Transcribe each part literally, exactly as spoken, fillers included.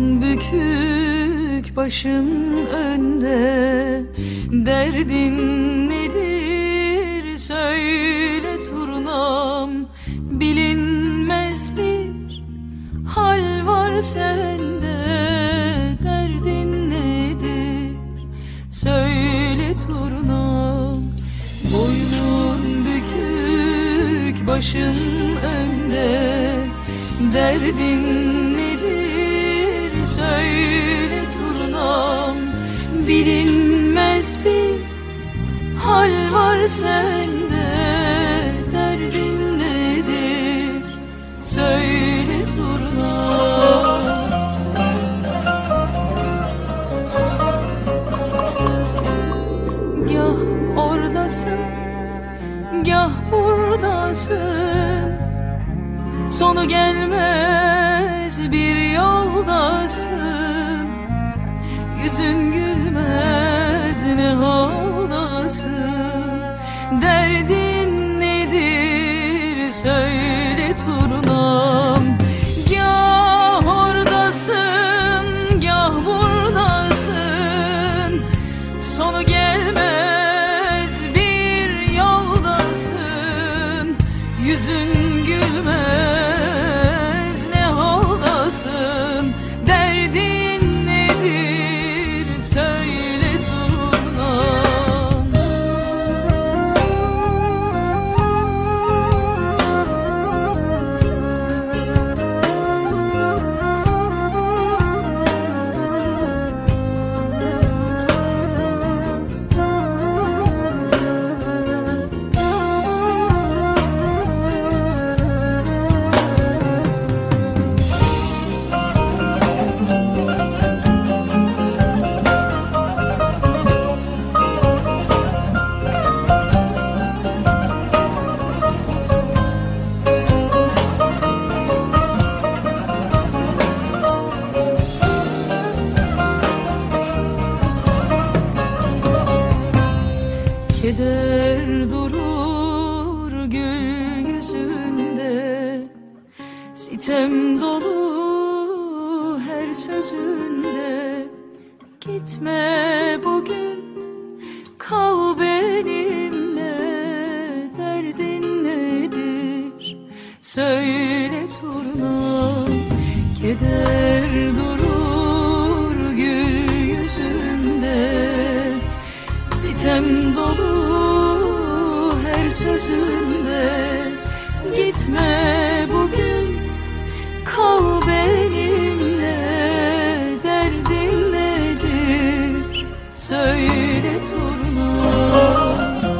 bükük, başın önde. Derdin nedir söyle turnam, bilinmez bir hal var sende. Derdin nedir söyle turnam. Boynun bükük, başın önde. Derdin nedir söyle turnam, bilinmez bir hal var sende. Derdin nedir söyle turnam. Gah oradasın, gah buradasın. Sonu gelmez bir yoldasın. Yüzün gülmez ne haldasın. Derdin nedir söyle turnam. Gah oradasın, gah buradasın. Sonu gelmez bir yoldasın. Yüzün gülmez ne haldasın. Derdin nedir söyle turnam. Keder durur gül yüzünde, sitem dolu her sözünde. Gitme bugün, kal benimle. Derdin nedir söyle turnam. Keder durur gül yüzünde, sitem dolu her sözünde. Gitme bugün, kal benimle. Derdin nedir söyle turnam.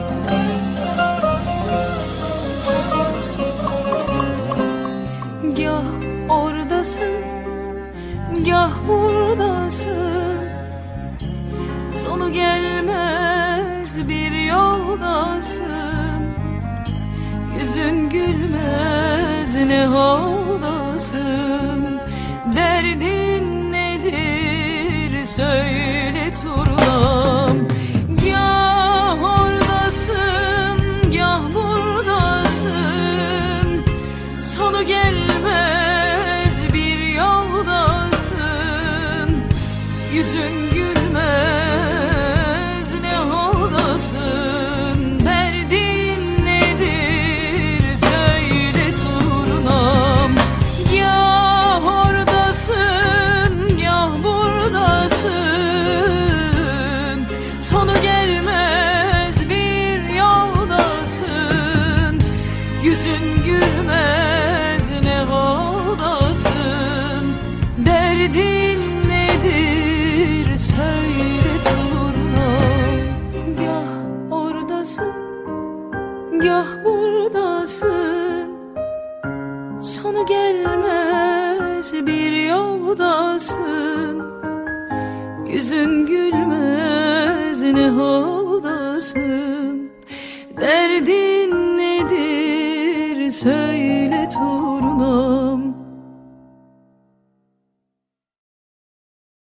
Gah oradasın, gah buradasın. Sonu gelmez bir yoldasın. Yüzün gülmez ne haldasın. Derdin nedir söyle turnam. Gah oradasın, gah buradasın. Sonu gelmez bir yoldasın. Yüzün gülmez ne haldasın. Derdin nedir söyle turnam. Gah oradasın, gah buradasın. Sonu gelmez bir yoldasın. Yüzün gülmez ne haldasın. Derdin nedir söyle turnam. Gah oradasın, gah buradasın. Sonu gelmez bir yoldasın. Yüzün gülmez ne haldasın. Derdin nedir söyle